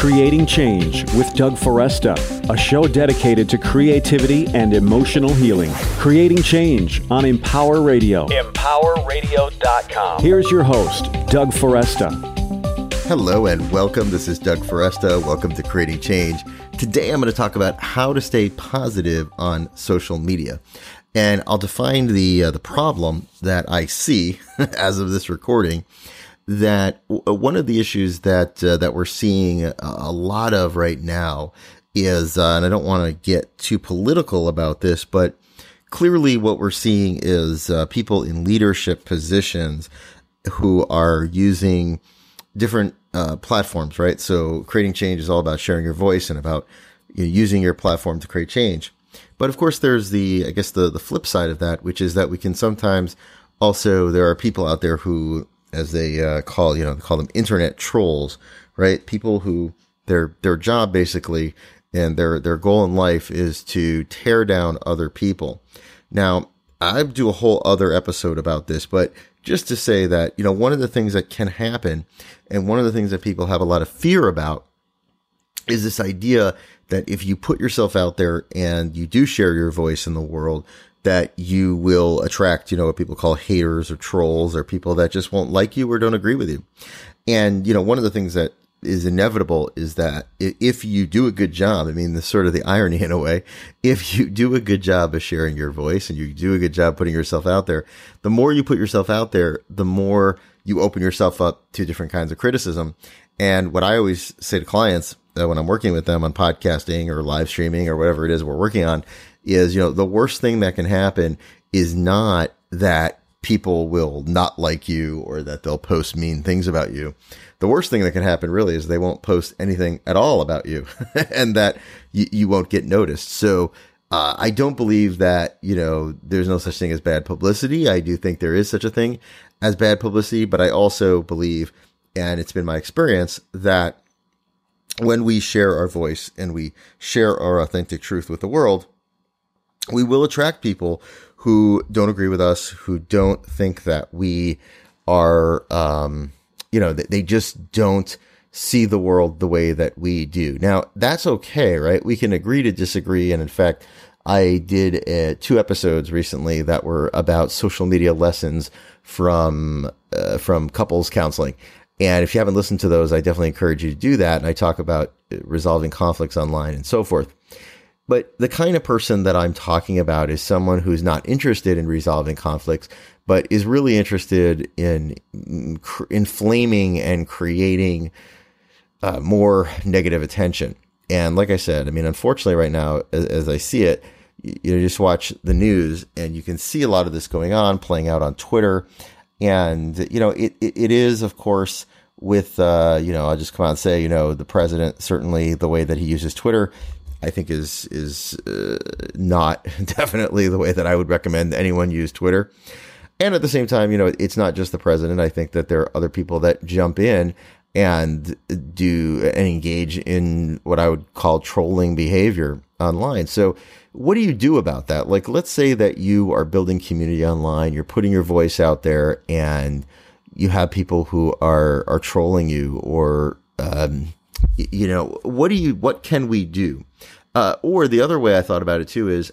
Creating Change with Doug Foresta, a show dedicated to creativity and emotional healing. Creating Change on Empower Radio. EmpowerRadio.com. Here's your host, Doug Foresta. Hello and welcome. This is Doug Foresta. Welcome to Creating Change. Today I'm going to talk about how to stay positive on social media. And I'll define the problem that I see as of this recording, that one of the issues that we're seeing a lot of right now is, and I don't want to get too political about this, but clearly what we're seeing is people in leadership positions who are using different platforms, right? So creating change is all about sharing your voice and about using your platform to create change. But of course, there's the flip side of that, which is that we can sometimes also, there are people out there who, as they call them internet trolls, right? People who their job basically and their goal in life is to tear down other people. Now, I do a whole other episode about this, but just to say that, one of the things that can happen and one of the things that people have a lot of fear about is this idea that if you put yourself out there and you do share your voice in the world, that you will attract, what people call haters or trolls or people that just won't like you or don't agree with you. And, one of the things that is inevitable is that if you do a good job, this is sort of the irony in a way, if you do a good job of sharing your voice and you do a good job putting yourself out there, the more you put yourself out there, the more you open yourself up to different kinds of criticism. And what I always say to clients when I'm working with them on podcasting or live streaming or whatever it is we're working on is, the worst thing that can happen is not that people will not like you or that they'll post mean things about you. The worst thing that can happen really is they won't post anything at all about you and that you won't get noticed. So I don't believe that, there's no such thing as bad publicity. I do think there is such a thing as bad publicity, but I also believe, and it's been my experience, that when we share our voice and we share our authentic truth with the world, we will attract people who don't agree with us, who don't think that we are, they just don't see the world the way that we do. Now, that's okay, right? We can agree to disagree. And in fact, I did 2 episodes recently that were about social media lessons from couples counseling. And if you haven't listened to those, I definitely encourage you to do that. And I talk about resolving conflicts online and so forth. But the kind of person that I'm talking about is someone who's not interested in resolving conflicts, but is really interested in inflaming and creating more negative attention. And like I said, unfortunately right now, as I see it, you just watch the news and you can see a lot of this going on, playing out on Twitter. And, it is, of course, with, I'll just come out and say, the president, certainly the way that he uses Twitter, I think is not definitely the way that I would recommend anyone use Twitter. And at the same time, it's not just the president. I think that there are other people that jump in and do and engage in what I would call trolling behavior online. So what do you do about that? Like, let's say that you are building community online, you're putting your voice out there and you have people who are trolling you or, what can we do? Or the other way I thought about it too is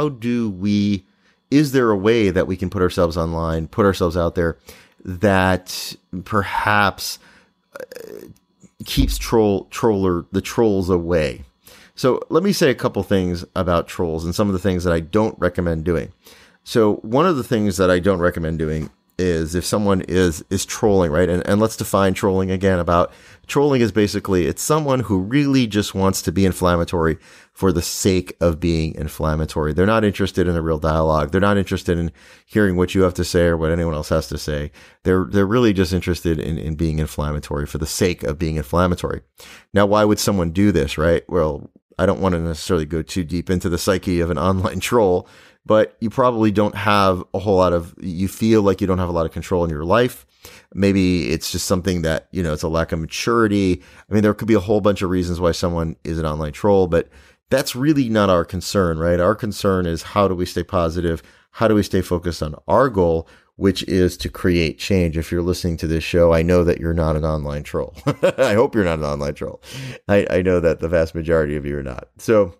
is there a way that we can put ourselves online, put ourselves out there that perhaps keeps the trolls away? So let me say a couple things about trolls and some of the things that I don't recommend doing. So one of the things that I don't recommend doing is if someone is trolling, right? And let's define trolling again. Trolling is basically, it's someone who really just wants to be inflammatory for the sake of being inflammatory. They're not interested in a real dialogue. They're not interested in hearing what you have to say or what anyone else has to say. They're really just interested in being inflammatory for the sake of being inflammatory. Now, why would someone do this, right? Well, I don't want to necessarily go too deep into the psyche of an online troll, but you probably don't have you feel like you don't have a lot of control in your life. Maybe it's just something that, it's a lack of maturity. There could be a whole bunch of reasons why someone is an online troll, but that's really not our concern, right? Our concern is how do we stay positive? How do we stay focused on our goal, which is to create change. If you're listening to this show, I know that you're not an online troll. I hope you're not an online troll. I know that the vast majority of you are not. So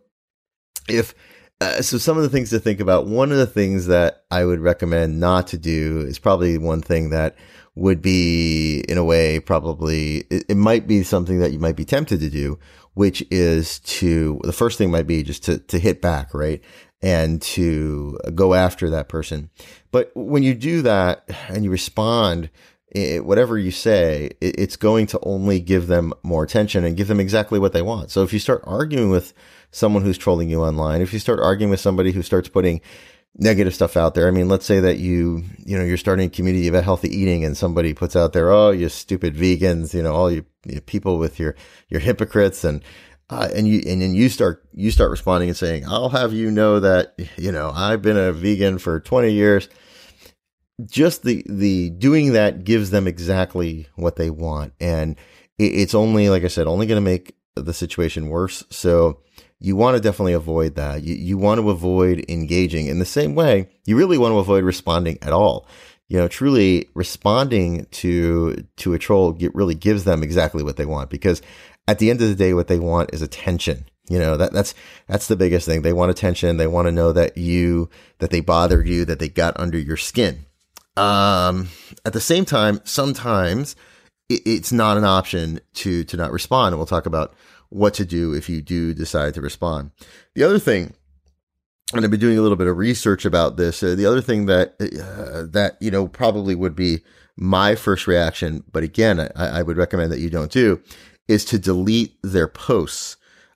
so some of the things to think about, one of the things that I would recommend not to do is probably one thing that would be, in a way, probably, it might be something that you might be tempted to do, which is the first thing might be just to hit back, right? And to go after that person. But when you do that and you respond, whatever you say, it's going to only give them more attention and give them exactly what they want. So if you start arguing with someone who's trolling you online, if you start arguing with somebody who starts putting negative stuff out there, I mean, let's say that you're starting a community about healthy eating and somebody puts out there, oh, you stupid vegans, all you people with your hypocrites, and then you start responding and saying, I'll have you know that, I've been a vegan for 20 years. Just the doing that gives them exactly what they want. And it's only, like I said, only going to make the situation worse. So you want to definitely avoid that. You want to avoid engaging in the same way. You really want to avoid responding at all. Truly responding to a troll really gives them exactly what they want, because at the end of the day, what they want is attention. That's the biggest thing. They want attention. They want to know that they bothered you, that they got under your skin. At the same time, sometimes it's not an option to not respond. And we'll talk about what to do if you do decide to respond. The other thing, and I've been doing a little bit of research about this, the other thing that probably would be my first reaction, but again, I would recommend that you don't do, is to delete their posts.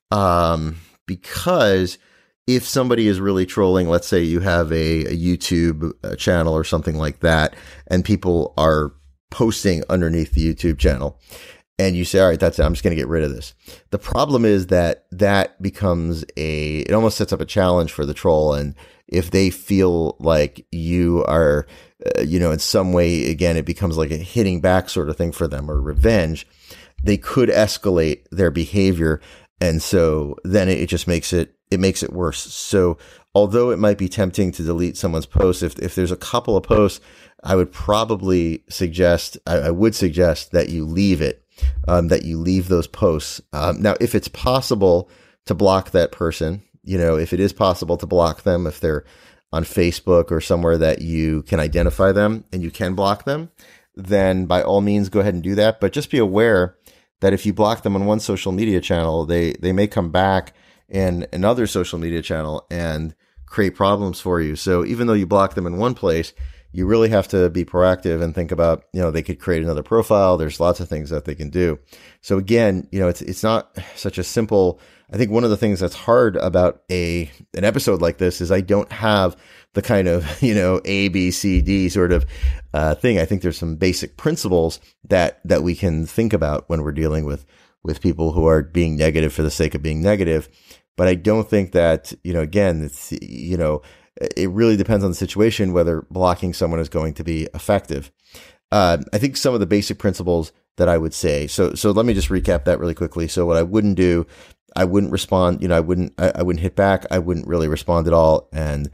Because if somebody is really trolling, let's say you have a YouTube channel or something like that, and people are posting underneath the YouTube channel, and you say, all right, that's it, I'm just going to get rid of this. The problem is that becomes it almost sets up a challenge for the troll. And if they feel like you are, in some way, again, it becomes like a hitting back sort of thing for them, or revenge. They could escalate their behavior. And so then it just makes it worse. So although it might be tempting to delete someone's post, if there's a couple of posts, I would suggest that you leave it, that you leave those posts. Now, if it's possible to block that person, if it is possible to block them, if they're on Facebook or somewhere that you can identify them and you can block them, then by all means, go ahead and do that. But just be aware that if you block them on one social media channel, they may come back in another social media channel and create problems for you. So even though you block them in one place, you really have to be proactive and think about, they could create another profile. There's lots of things that they can do. So again, it's not such a simple. I think one of the things that's hard about an episode like this is I don't have the kind of, A, B, C, D sort of thing. I think there's some basic principles that we can think about when we're dealing with people who are being negative for the sake of being negative. But I don't think that, again, it's, it really depends on the situation whether blocking someone is going to be effective. I think some of the basic principles that I would say. So let me just recap that really quickly. So what I wouldn't do, I wouldn't respond. I wouldn't hit back. I wouldn't really respond at all. And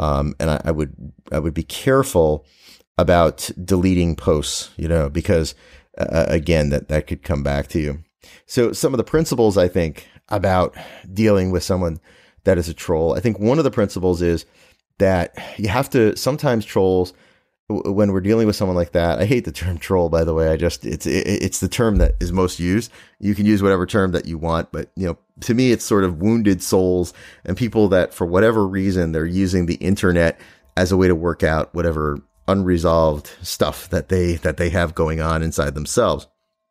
I would be careful about deleting posts, because again, that could come back to you. So some of the principles I think about dealing with someone that is a troll, I think one of the principles is that you have to, sometimes trolls, when we're dealing with someone like that, I hate the term troll, by the way. It's the term that is most used. You can use whatever term that you want, but to me, it's sort of wounded souls and people that for whatever reason, they're using the internet as a way to work out whatever unresolved stuff that they have going on inside themselves.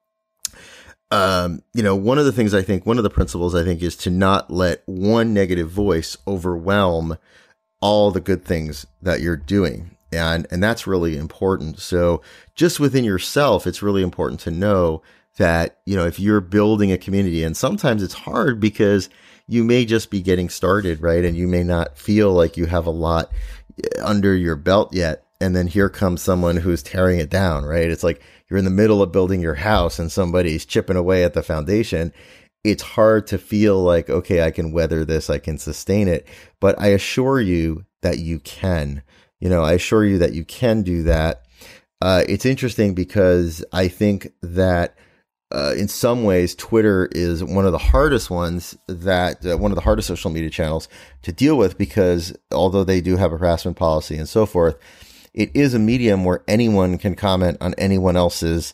One of the principles I think is to not let one negative voice overwhelm all the good things that you're doing. And that's really important. So just within yourself, it's really important to know that, if you're building a community, and sometimes it's hard because you may just be getting started, right? And you may not feel like you have a lot under your belt yet. And then here comes someone who's tearing it down, right? It's like you're in the middle of building your house and somebody's chipping away at the foundation. It's hard to feel like, okay, I can weather this, I can sustain it. But I assure you that you can. I assure you that you can do that. It's interesting because I think that in some ways, Twitter is one of the hardest ones one of the hardest social media channels to deal with, because although they do have a harassment policy and so forth, it is a medium where anyone can comment on anyone else's,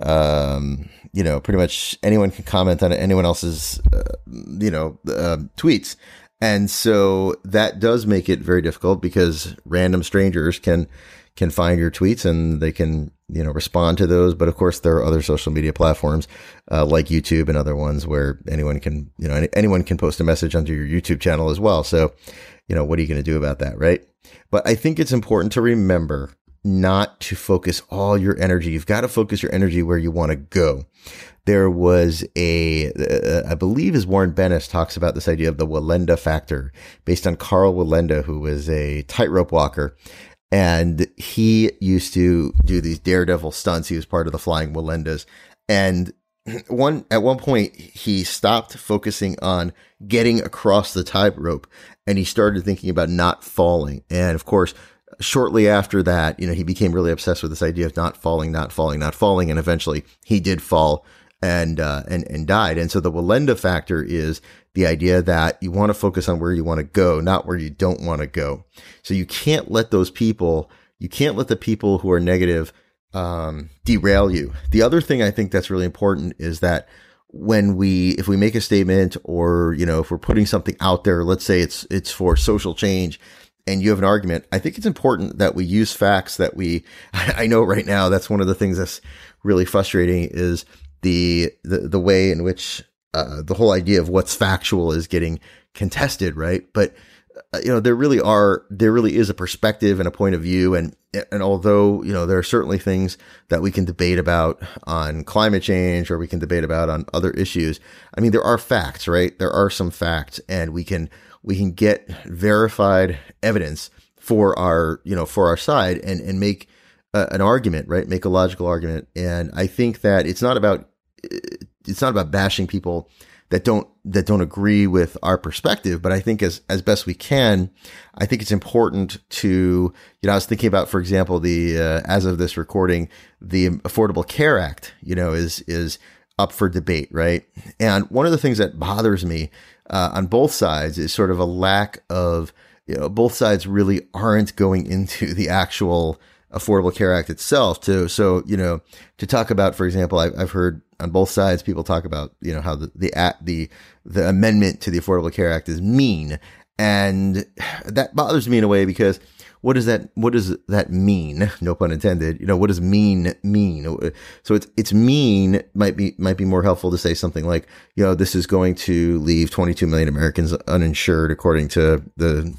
pretty much anyone can comment on anyone else's, tweets. And so that does make it very difficult, because random strangers can find your tweets and they can, respond to those. But of course, there are other social media platforms, like YouTube and other ones where anyone can post a message onto your YouTube channel as well. So, what are you going to do about that? Right. But I think it's important to remember not to focus all your energy. You've got to focus your energy where you want to go. There was I believe as Warren Bennis talks about this idea of the Wallenda factor, based on Carl Wallenda, who was a tightrope walker. And he used to do these daredevil stunts. He was part of the Flying Wallendas. And at one point, he stopped focusing on getting across the tightrope, and he started thinking about not falling. And of course, shortly after that, he became really obsessed with this idea of not falling. And eventually he did fall and died. And so the Wallenda factor is the idea that you want to focus on where you want to go, not where you don't want to go. So you can't let the people who are negative, derail you. The other thing I think that's really important is that if we make a statement, or, if we're putting something out there, let's say it's for social change, and you have an argument, I think it's important that we use facts that I know right now, that's one of the things that's really frustrating, is the way in which the whole idea of what's factual is getting contested, right? But there really is a perspective and a point of view, and although there are certainly things that we can debate about on climate change, or we can debate about on other issues. I mean, there are facts, right? There are some facts, and we can get verified evidence for our side and make an argument, right? Make a logical argument. And I think that it's not about bashing people that don't agree with our perspective, but I think as best we can, I think it's important to, I was thinking about, for example, as of this recording, the Affordable Care Act, is up for debate, right? And one of the things that bothers me on both sides is sort of a lack of, both sides really aren't going into the actual Affordable Care Act itself to talk about, for example, I've heard on both sides people talk about, how the amendment to the Affordable Care Act is mean. And that bothers me in a way, because what does that mean? No pun intended. What does mean? So it's mean might be more helpful to say something like, this is going to leave 22 million Americans uninsured according to the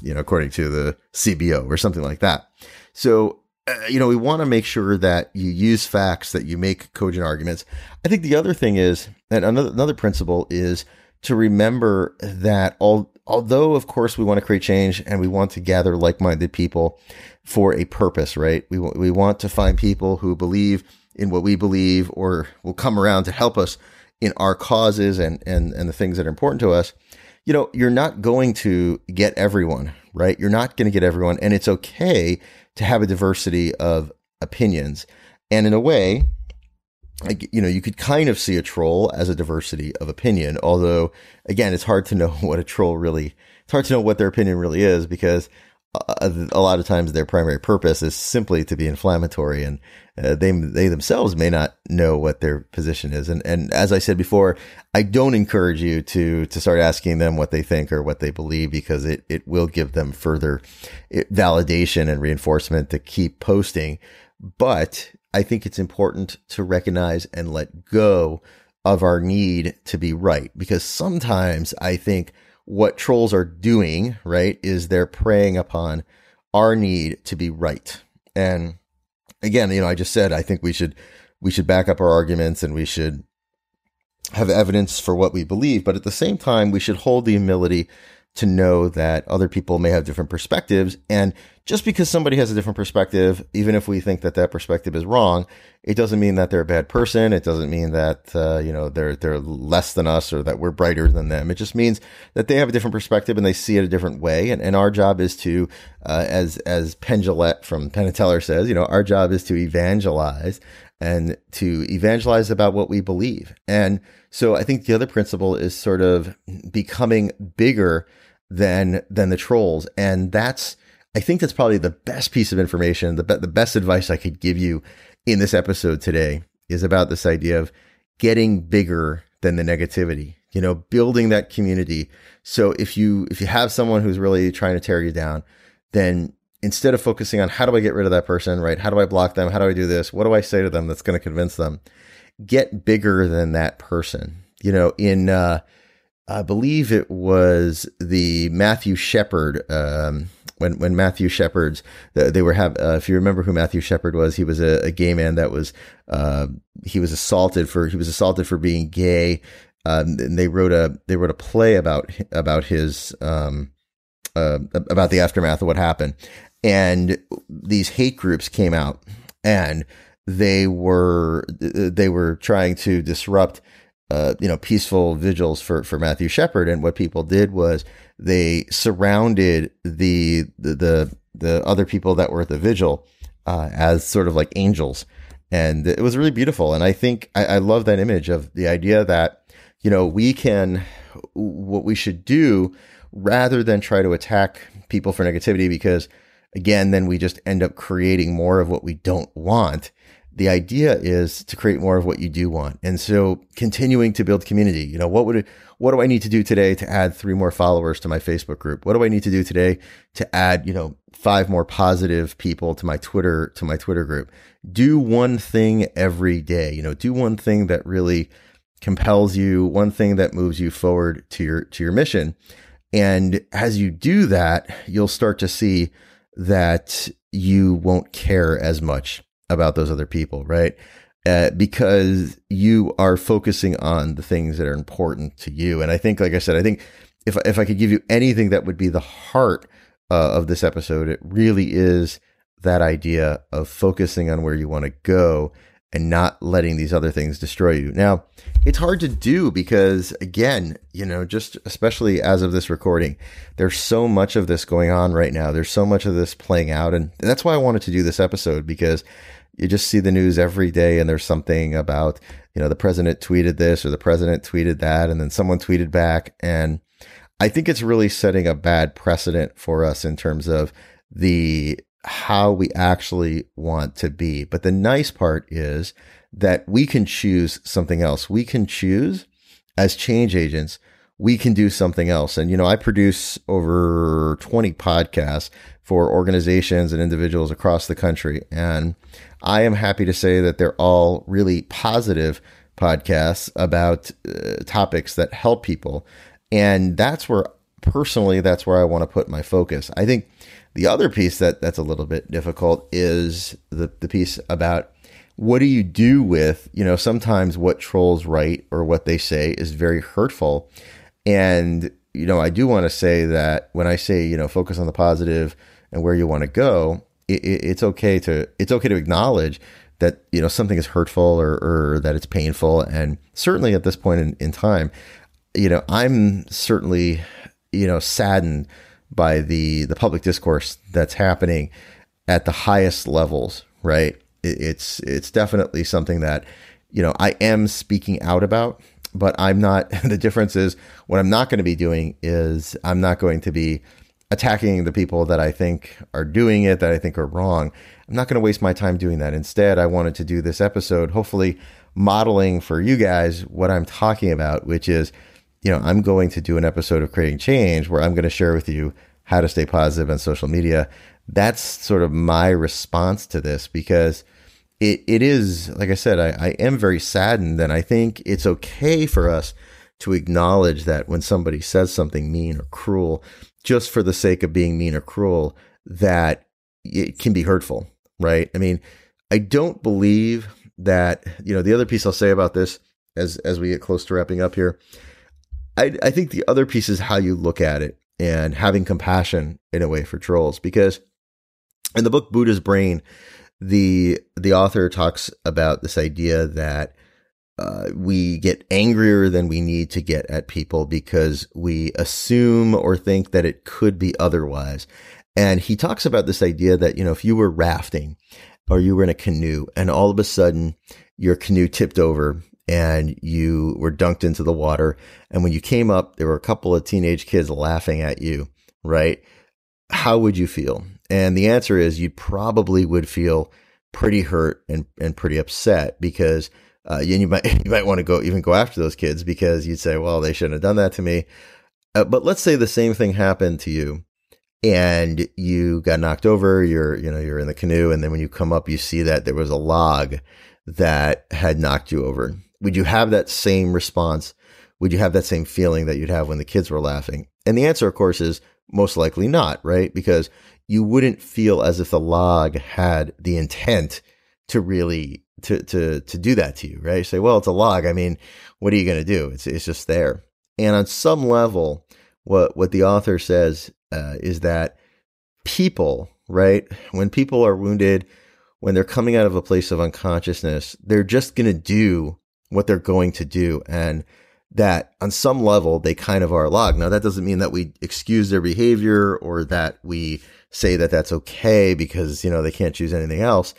CBO, or something like that. So, we want to make sure that you use facts, that you make cogent arguments. I think the other thing is, and another principle is to remember that although, of course, we want to create change and we want to gather like-minded people for a purpose, right? We want to find people who believe in what we believe, or will come around to help us in our causes and the things that are important to us. You're not going to get everyone, right? You're not going to get everyone, and it's okay to have a diversity of opinions. And in a way, you could kind of see a troll as a diversity of opinion. Although, again, it's hard to know what it's hard to know what their opinion really is, because a lot of times their primary purpose is simply to be inflammatory, and they themselves may not know what their position is. And as I said before, I don't encourage you to start asking them what they think or what they believe, because it will give them further validation and reinforcement to keep posting. But I think it's important to recognize and let go of our need to be right, because sometimes I think what trolls are doing, right, is they're preying upon our need to be right. And again, I just said, I think we should back up our arguments, and we should have evidence for what we believe. But at the same time, we should hold the humility to know that other people may have different perspectives. And just because somebody has a different perspective, even if we think that that perspective is wrong, it doesn't mean that they're a bad person. It doesn't mean that, they're less than us or that we're brighter than them. It just means that they have a different perspective and they see it a different way. And our job is to, as Penn Jillette from Penn and Teller says, our job is to evangelize and to evangelize about what we believe. And so I think the other principle is sort of becoming bigger than the trolls. And I think that's probably the best piece of information, the best advice I could give you in this episode today is about this idea of getting bigger than the negativity, building that community. So if you have someone who's really trying to tear you down, then instead of focusing on how do I get rid of that person, right? How do I block them? How do I do this? What do I say to them that's going to convince them? Get bigger than that person. I believe it was the Matthew Shepard, when Matthew Shepard's, if you remember who Matthew Shepard was, he was a gay man that was, he was assaulted for being gay. And they wrote a play about his, about the aftermath of what happened. And these hate groups came out and they were trying to disrupt, peaceful vigils for Matthew Shepard. And what people did was they surrounded the other people that were at the vigil, as sort of like angels. And it was really beautiful. And I think I love that image of the idea that, what we should do rather than try to attack people for negativity, because again, then we just end up creating more of what we don't want. The idea is to create more of what you do want. And so continuing to build community, what do I need to do today to add 3 more followers to my Facebook group? What do I need to do today to add, 5 more positive people to my Twitter group? Do one thing every day, do one thing that really compels you, one thing that moves you forward to your mission. And as you do that, you'll start to see that you won't care as much about those other people, right? Because you are focusing on the things that are important to you. And I think, like I said, if I could give you anything that would be the heart of this episode, it really is that idea of focusing on where you want to go and not letting these other things destroy you. Now, it's hard to do because, again, just especially as of this recording, there's so much of this going on right now. There's so much of this playing out. And that's why I wanted to do this episode, because you just see the news every day and there's something about, the president tweeted this or the president tweeted that, and then someone tweeted back. And I think it's really setting a bad precedent for us in terms of how we actually want to be. But the nice part is that we can choose something else. We can choose, as change agents, we can do something else. And, I produce over 20 podcasts for organizations and individuals across the country. And I am happy to say that they're all really positive podcasts about topics that help people. And that's where I want to put my focus. I think the other piece that's a little bit difficult is the piece about what do you do with, sometimes what trolls write or what they say is very hurtful. And, I do want to say that when I say, focus on the positive and where you want to go, it's okay to acknowledge that, something is hurtful or that it's painful. And certainly at this point in time, I'm certainly, saddened by the public discourse that's happening at the highest levels, right? It's definitely something that, I am speaking out about, but I'm not. The difference is what I'm not going to be doing is I'm not going to be attacking the people that I think are doing it, that I think are wrong. I'm not going to waste my time doing that. Instead, I wanted to do this episode, hopefully modeling for you guys what I'm talking about, which is, I'm going to do an episode of Creating Change where I'm going to share with you how to stay positive on social media. That's sort of my response to this, because it is, like I said, I am very saddened, and I think it's okay for us to acknowledge that when somebody says something mean or cruel, just for the sake of being mean or cruel, that it can be hurtful, right? I mean, I don't believe that, the other piece I'll say about this as we get close to wrapping up here, I think the other piece is how you look at it. and having compassion in a way for trolls. Because in the book Buddha's Brain, the author talks about this idea that we get angrier than we need to get at people because we assume or think that it could be otherwise. And he talks about this idea that, if you were rafting or you were in a canoe and all of a sudden your canoe tipped over and you were dunked into the water, and when you came up, there were a couple of teenage kids laughing at you, right? How would you feel? And the answer is you probably would feel pretty hurt and pretty upset, because you might want to go after those kids, because you'd say, well, they shouldn't have done that to me. But let's say the same thing happened to you and you got knocked over, you're in the canoe, and then when you come up, you see that there was a log that had knocked you over. Would you have that same response? Would you have that same feeling that you'd have when the kids were laughing? And the answer, of course, is most likely not, right? Because you wouldn't feel as if the log had the intent to really to do that to you, right? You say, well, it's a log. I mean, what are you going to do? It's just there. And on some level, what the author says is that people, right, when people are wounded, when they're coming out of a place of unconsciousness, they're just going to do what they're going to do. And that on some level, they kind of are a log. Now, that doesn't mean that we excuse their behavior or that we say that that's okay because, they can't choose anything else.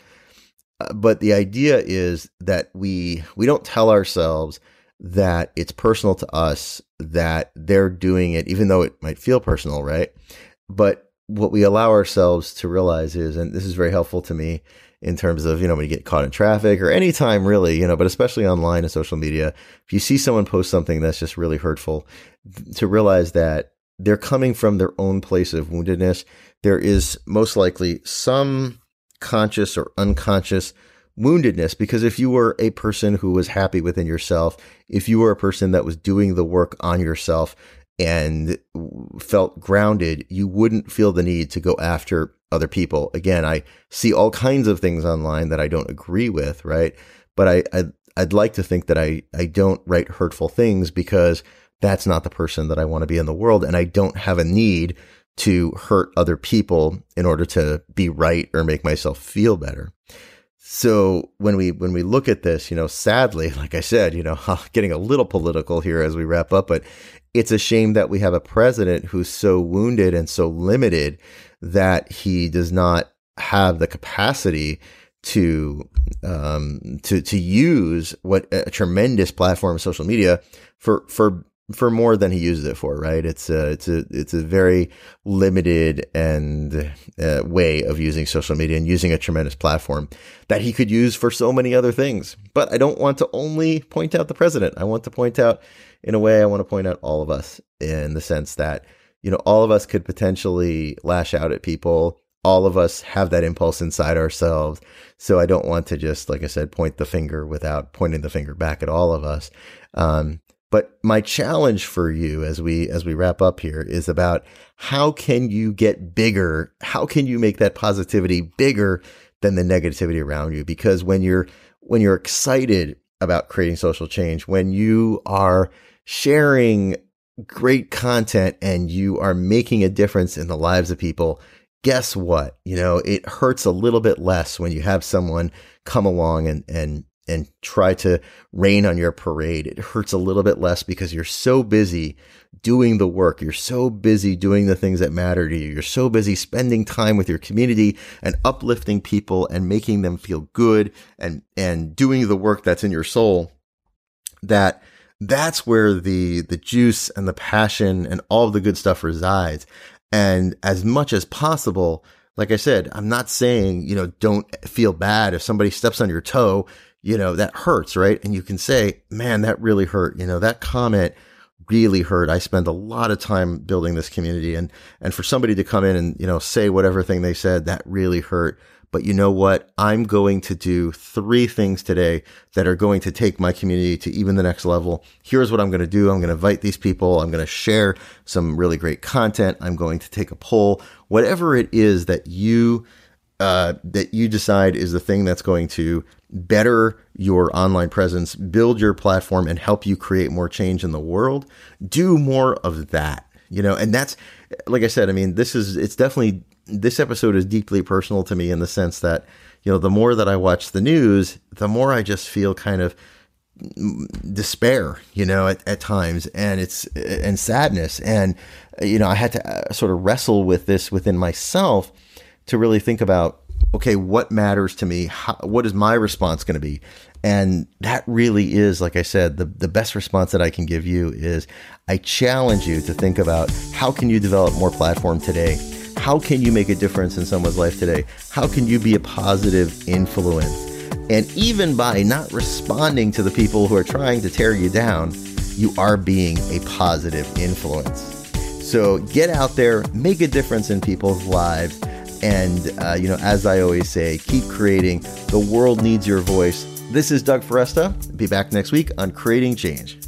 But the idea is that we don't tell ourselves that it's personal to us, that they're doing it, even though it might feel personal, right? But what we allow ourselves to realize is, and this is very helpful to me in terms of, when you get caught in traffic or anytime really, but especially online and social media, if you see someone post something that's just really hurtful, to realize that they're coming from their own place of woundedness. There is most likely some conscious or unconscious woundedness, because if you were a person who was happy within yourself, if you were a person that was doing the work on yourself and felt grounded, you wouldn't feel the need to go after other people. Again, I see all kinds of things online that I don't agree with, right? But I'd like to think that I don't write hurtful things because that's not the person that I want to be in the world. And I don't have a need to hurt other people in order to be right or make myself feel better. So when we look at this, sadly, like I said, getting a little political here as we wrap up, but it's a shame that we have a president who's so wounded and so limited that he does not have the capacity to use what a tremendous platform of social media for more than he uses it for, right? It's a very limited and way of using social media and using a tremendous platform that he could use for so many other things. But I don't want to only point out the president. I want to point out, in a way, I want to point out all of us, in the sense that, all of us could potentially lash out at people. All of us have that impulse inside ourselves. So I don't want to just, like I said, point the finger without pointing the finger back at all of us. But my challenge for you as we wrap up here is about how can you get bigger? How can you make that positivity bigger than the negativity around you? Because when you're excited about creating social change, when you are sharing great content and you are making a difference in the lives of people, guess what? It hurts a little bit less when you have someone come along and try to rain on your parade. It hurts a little bit less because you're so busy doing the work. You're so busy doing the things that matter to you. You're so busy spending time with your community and uplifting people and making them feel good and doing the work that's in your soul, that's where the juice and the passion and all of the good stuff resides. And as much as possible, like I said, I'm not saying, don't feel bad if somebody steps on your toe. That hurts, right? And you can say, man, that really hurt. That comment really hurt. I spent a lot of time building this community, and for somebody to come in and, say whatever thing they said, that really hurt. But you know what? I'm going to do 3 things today that are going to take my community to even the next level. Here's what I'm going to do. I'm going to invite these people. I'm going to share some really great content. I'm going to take a poll, whatever it is that you decide is the thing that's going to better your online presence, build your platform, and help you create more change in the world. Do more of that, and like I said, I mean, this episode is deeply personal to me in the sense that, the more that I watch the news, the more I just feel kind of despair, at times, and sadness. And, I had to sort of wrestle with this within myself to really think about, okay, what matters to me? What is my response going to be? And that really is, like I said, the best response that I can give you is I challenge you to think about how can you develop more platform today? How can you make a difference in someone's life today? How can you be a positive influence? And even by not responding to the people who are trying to tear you down, you are being a positive influence. So get out there, make a difference in people's lives. And, as I always say, keep creating. The world needs your voice. This is Doug Foresta. Be back next week on Creating Change.